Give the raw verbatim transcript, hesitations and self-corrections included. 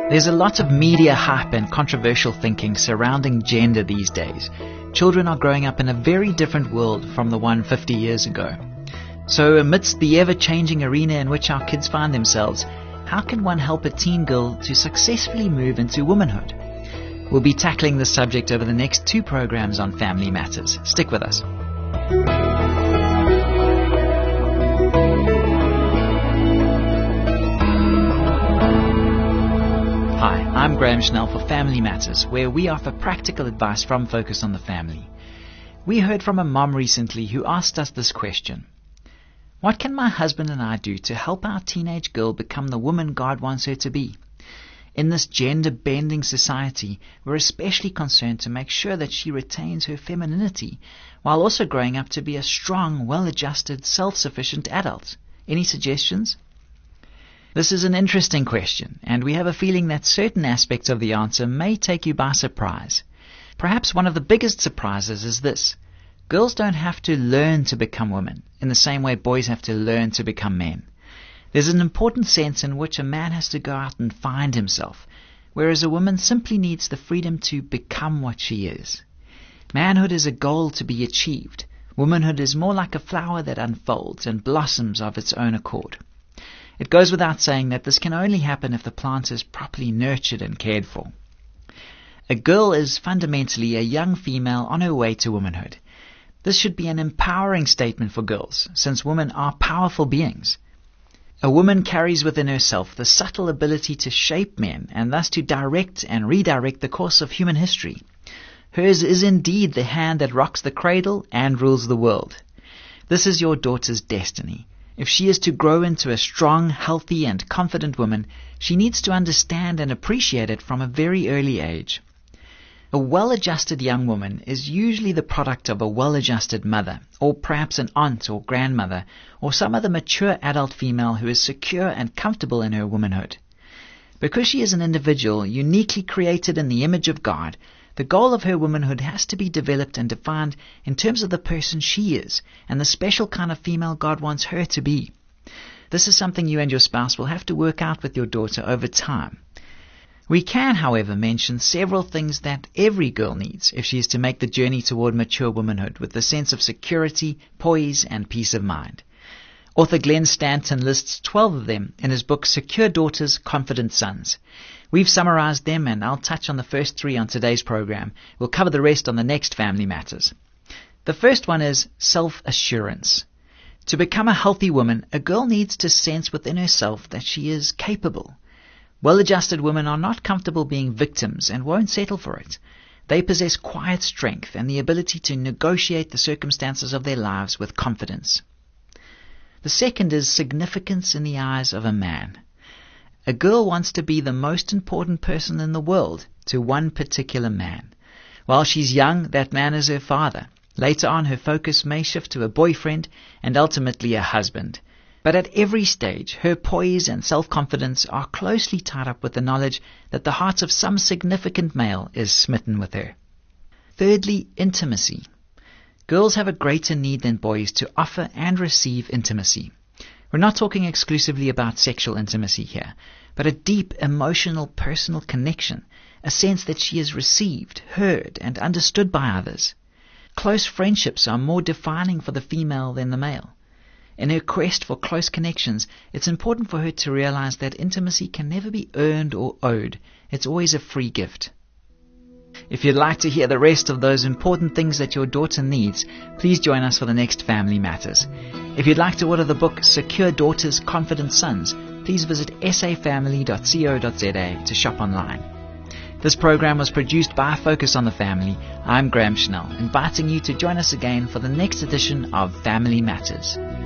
There's a lot of media hype and controversial thinking surrounding gender these days. Children are growing up in a very different world from the one fifty years ago. So amidst the ever-changing arena in which our kids find themselves, how can one help a teen girl to successfully move into womanhood? We'll be tackling this subject over the next two programs on Family Matters. Stick with us. Hi, I'm Graham Schnell for Family Matters, where we offer practical advice from Focus on the Family. We heard from a mom recently who asked us this question: what can my husband and I do to help our teenage girl become the woman God wants her to be? In this gender-bending society, we're especially concerned to make sure that she retains her femininity while also growing up to be a strong, well-adjusted, self-sufficient adult. Any suggestions? This is an interesting question, and we have a feeling that certain aspects of the answer may take you by surprise. Perhaps one of the biggest surprises is this: girls don't have to learn to become women in the same way boys have to learn to become men. There's an important sense in which a man has to go out and find himself, whereas a woman simply needs the freedom to become what she is. Manhood is a goal to be achieved. Womanhood is more like a flower that unfolds and blossoms of its own accord. It goes without saying that this can only happen if the plant is properly nurtured and cared for. A girl is fundamentally a young female on her way to womanhood. This should be an empowering statement for girls, since women are powerful beings. A woman carries within herself the subtle ability to shape men and thus to direct and redirect the course of human history. Hers is indeed the hand that rocks the cradle and rules the world. This is your daughter's destiny. If she is to grow into a strong, healthy, and confident woman, she needs to understand and appreciate it from a very early age. A well-adjusted young woman is usually the product of a well-adjusted mother, or perhaps an aunt or grandmother, or some other mature adult female who is secure and comfortable in her womanhood. Because she is an individual uniquely created in the image of God, the goal of her womanhood has to be developed and defined in terms of the person she is and the special kind of female God wants her to be. This is something you and your spouse will have to work out with your daughter over time. We can, however, mention several things that every girl needs if she is to make the journey toward mature womanhood with a sense of security, poise, and peace of mind. Author Glenn Stanton lists twelve of them in his book Secure Daughters, Confident Sons. We've summarized them, and I'll touch on the first three on today's program. We'll cover the rest on the next Family Matters. The first one is self-assurance. To become a healthy woman, a girl needs to sense within herself that she is capable. Well-adjusted women are not comfortable being victims and won't settle for it. They possess quiet strength and the ability to negotiate the circumstances of their lives with confidence. The second is significance in the eyes of a man. A girl wants to be the most important person in the world to one particular man. While she's young, that man is her father. Later on, her focus may shift to a boyfriend and ultimately a husband. But at every stage, her poise and self-confidence are closely tied up with the knowledge that the heart of some significant male is smitten with her. Thirdly, intimacy. Girls have a greater need than boys to offer and receive intimacy. We're not talking exclusively about sexual intimacy here, but a deep, emotional, personal connection, a sense that she is received, heard, and understood by others. Close friendships are more defining for the female than the male. In her quest for close connections, it's important for her to realize that intimacy can never be earned or owed. It's always a free gift. If you'd like to hear the rest of those important things that your daughter needs, please join us for the next Family Matters. If you'd like to order the book Secure Daughters, Confident Sons, please visit s a family dot co dot z a to shop online. This program was produced by Focus on the Family. I'm Graham Schnell, inviting you to join us again for the next edition of Family Matters.